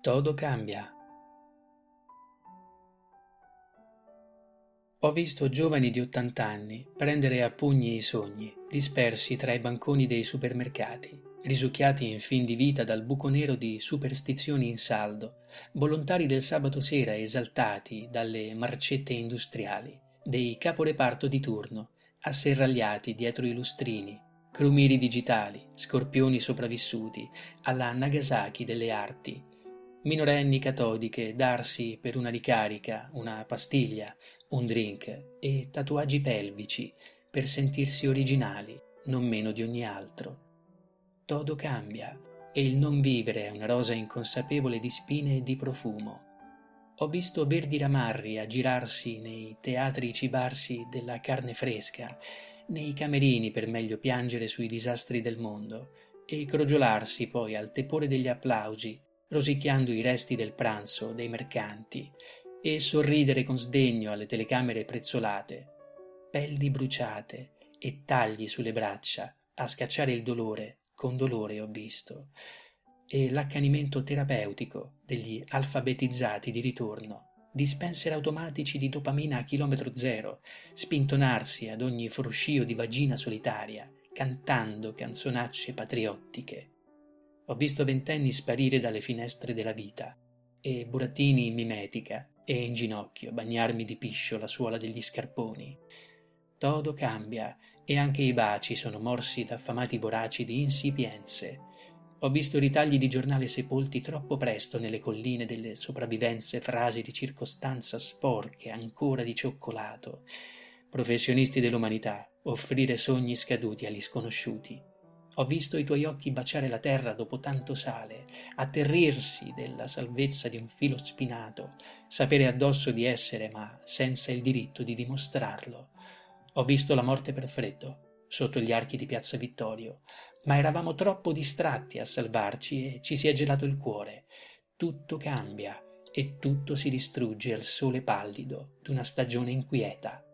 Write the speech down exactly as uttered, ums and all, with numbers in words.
Todo cambia. Ho visto giovani di ottanta anni prendere a pugni i sogni, dispersi tra i banconi dei supermercati, risucchiati in fin di vita dal buco nero di superstizioni in saldo, volontari del sabato sera esaltati dalle marcette industriali, dei caporeparto di turno, asserragliati dietro i lustrini, crumiri digitali, scorpioni sopravvissuti alla Nagasaki delle arti, minorenni catodiche darsi per una ricarica, una pastiglia, un drink e tatuaggi pelvici per sentirsi originali, non meno di ogni altro. Todo cambia e il non vivere è una rosa inconsapevole di spine e di profumo. Ho visto verdi ramarri aggirarsi nei teatri cibarsi della carne fresca, nei camerini per meglio piangere sui disastri del mondo e crogiolarsi poi al tepore degli applausi, rosicchiando i resti del pranzo dei mercanti e sorridere con sdegno alle telecamere prezzolate, pelli bruciate e tagli sulle braccia a scacciare il dolore, con dolore ho visto, e l'accanimento terapeutico degli alfabetizzati di ritorno, dispenser automatici di dopamina a chilometro zero, spintonarsi ad ogni fruscio di vagina solitaria, cantando canzonacce patriottiche. Ho visto ventenni sparire dalle finestre della vita e burattini in mimetica e in ginocchio bagnarmi di piscio la suola degli scarponi. Todo cambia e anche i baci sono morsi da affamati voraci di insipienze. Ho visto ritagli di giornale sepolti troppo presto nelle colline delle sopravvivenze, frasi di circostanza sporche ancora di cioccolato. Professionisti dell'umanità offrire sogni scaduti agli sconosciuti. Ho visto i tuoi occhi baciare la terra dopo tanto sale, atterrirsi della salvezza di un filo spinato, sapere addosso di essere ma senza il diritto di dimostrarlo. Ho visto la morte per freddo, sotto gli archi di Piazza Vittorio, ma eravamo troppo distratti a salvarci e ci si è gelato il cuore. Tutto cambia e tutto si distrugge al sole pallido d'una stagione inquieta.